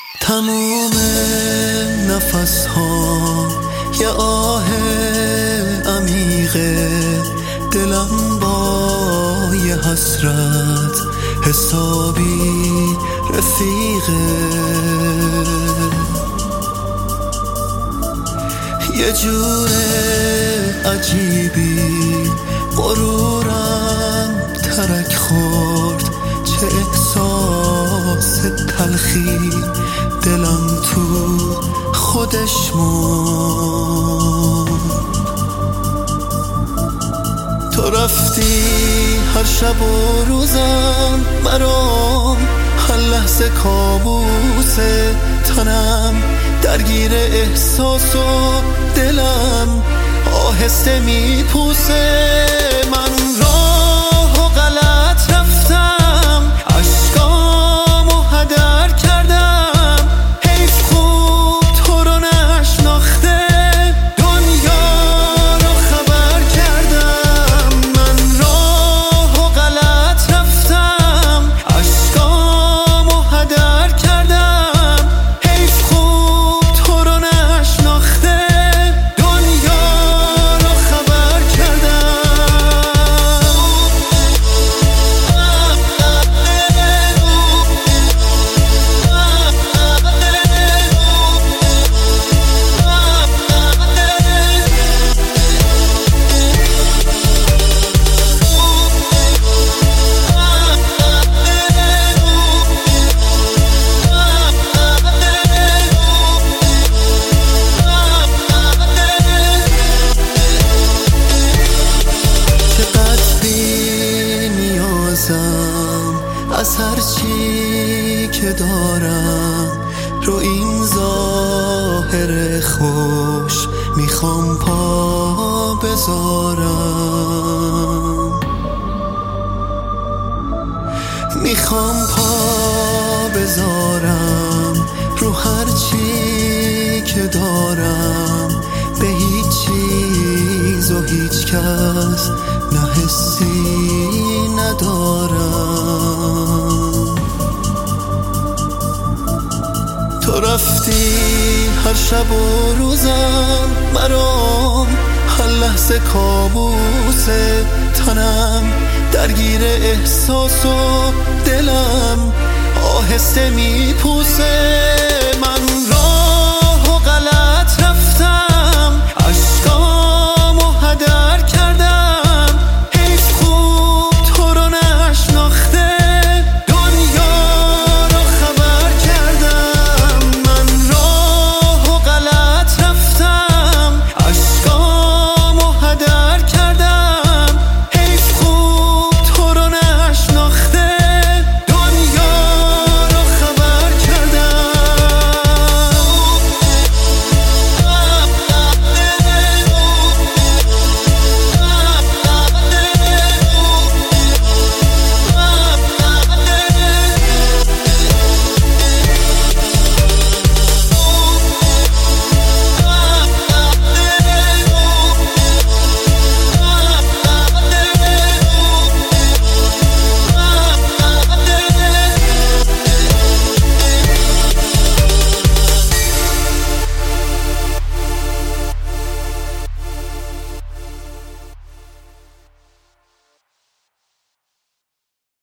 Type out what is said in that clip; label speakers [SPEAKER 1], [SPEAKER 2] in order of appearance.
[SPEAKER 1] تموم نفس ها یه آه عمیقه، دلم با یه حسرت حسابی رفیقه. یه جور عجیبی غرورم ترک خورد، چه احساس تلخی دلم تو خودش موند. تو رفتی هر شب و روزم برام، هر لحظه کابوسه، تنم درگیر احساس و دلم آهسته میپوسه. من راه و غلط رفتم، عشقامو هدر کردم، حیف خوب تو رو نشناخته دنیا رو خبر کردم. من راه و غلط رفتم، عشقامو هدر کردم، حیف خوب تو رو نشناخته دنیا رو خبر کردم. از هر چی که دارم رو این ظاهر خوش میخوام پا بذارم، میخوام پا بذارم رو هر چی که دارم، به هیچ چیز و هیچ کس نه حسی ندارم. تو رفتی هر شب و روزم برام، هر لحظه کابوسه، تنم درگیر احساس و دلم آهسته میپوسه.